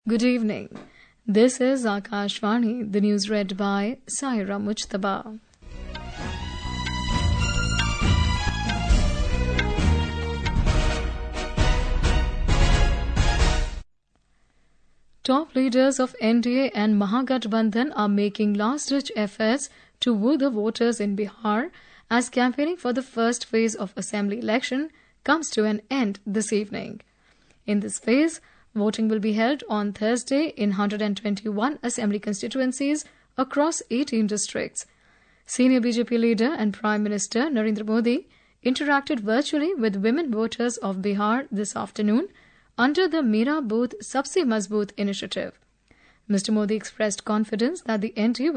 Good evening. This is Akashvani, the news read by Saira Mujtaba. Top leaders of NDA and Mahagathbandhan are making last-ditch efforts to woo the voters in Bihar as campaigning for the first phase of assembly election comes to an end this evening. In this phase, voting will be held on Thursday in 121 assembly constituencies across 18 districts. Senior BJP leader and Prime Minister Narendra Modi interacted virtually with women voters of Bihar this afternoon under the Mera Booth Sabse Mazboot initiative. Mr. Modi expressed confidence that the NDA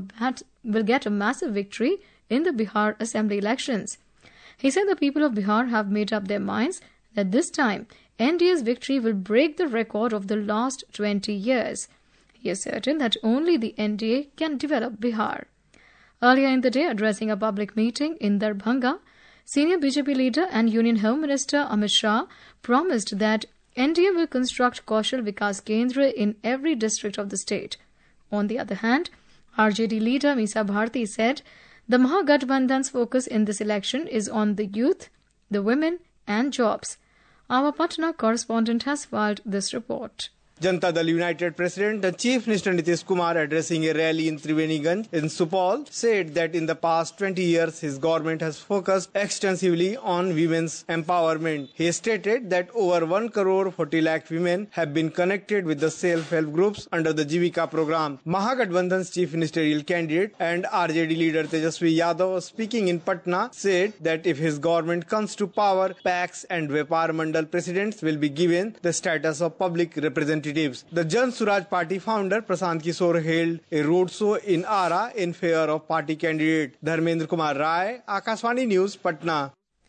will get a massive victory in the Bihar assembly elections. He said the people of Bihar have made up their minds that this time NDA's victory will break the record of the last 20 years. He is certain that only the NDA can develop Bihar. Earlier in the day, addressing a public meeting in Darbhanga, senior BJP leader and Union Home Minister Amit Shah promised that NDA will construct Kaushal Vikas Kendra in every district of the state. On the other hand, RJD leader Meesa Bharti said the Mahagathbandhan's focus in this election is on the youth, the women and jobs. Our Patna correspondent has filed this report. Janata Dal United President and Chief Minister Nitish Kumar, addressing a rally in Triveniganj in Supal, said that in the past 20 years his government has focused extensively on women's empowerment. He stated that over 1 crore 40 lakh women have been connected with the self-help groups under the Jivika program. Mahagathbandhan's chief ministerial candidate and RJD leader Tejasvi Yadav, speaking in Patna, said that if his government comes to power, PACs and Vyapar Mandal presidents will be given the status of public representatives. The Jan Suraj Party founder Prashant Kishore held a roadshow in Ara in favor of party candidate Dharmendra Kumar Rai. Akashvani News, Patna.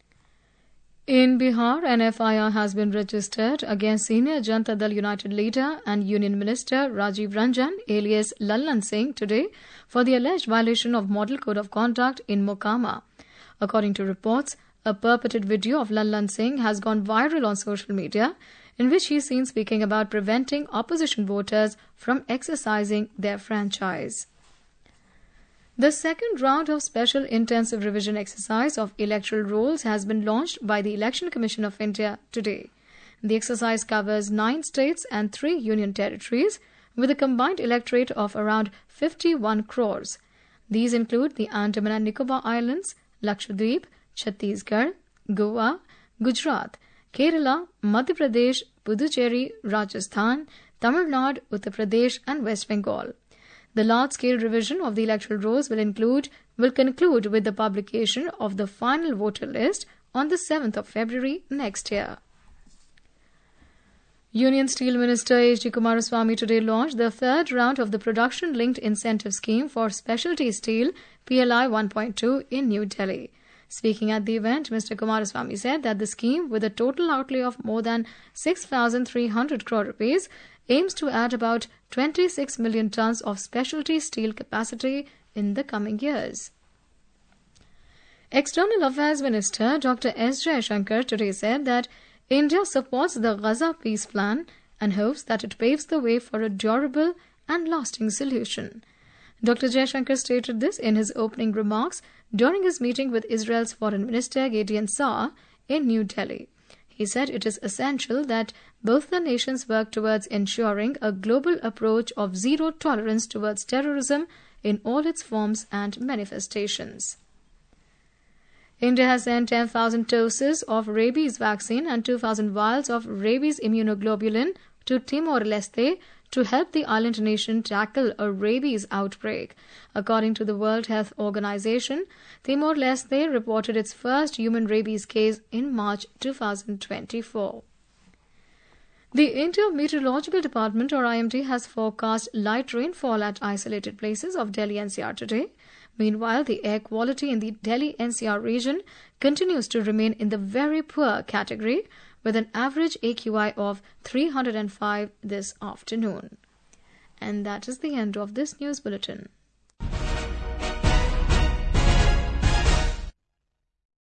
In Bihar, an FIR has been registered against senior Janata Dal United leader and Union Minister Rajiv Ranjan alias Lallan Singh today for the alleged violation of Model Code of Conduct in Mokama. According to reports, a purported video of Lallan Singh has gone viral on social media, in which he is seen speaking about preventing opposition voters from exercising their franchise. The second round of special intensive revision exercise of electoral rolls has been launched by the Election Commission of India today. The exercise covers 9 states and 3 union territories with a combined electorate of around 51 crores. These include the Andaman and Nicobar Islands, Lakshadweep, Chhattisgarh, Goa, Gujarat, Kerala, Madhya Pradesh, Puducherry, Rajasthan, Tamil Nadu, Uttar Pradesh and West Bengal. The large-scale revision of the electoral rolls will conclude with the publication of the final voter list on the 7th of February next year. Union Steel Minister H.D. Kumaraswamy today launched the third round of the Production-Linked Incentive Scheme for Specialty Steel PLI 1.2 in New Delhi. Speaking at the event, Mr. Kumaraswamy said that the scheme, with a total outlay of more than 6,300 crore rupees, aims to add about 26 million tons of specialty steel capacity in the coming years. External Affairs Minister Dr. S. Jaishankar today said that India supports the Gaza peace plan and hopes that it paves the way for a durable and lasting solution. Dr. Jaishankar stated this in his opening remarks during his meeting with Israel's Foreign Minister Gideon Saar in New Delhi. He said it is essential that both the nations work towards ensuring a global approach of zero tolerance towards terrorism in all its forms and manifestations. India has sent 10,000 doses of rabies vaccine and 2,000 vials of rabies immunoglobulin to Timor-Leste to help the island nation tackle a rabies outbreak. According to the World Health Organization, Timor-Leste reported its first human rabies case in March 2024. The India Meteorological Department, or IMD, has forecast light rainfall at isolated places of Delhi NCR today. Meanwhile, the air quality in the Delhi NCR region continues to remain in the very poor category, with an average AQI of 305 this afternoon. And that is the end of this news bulletin.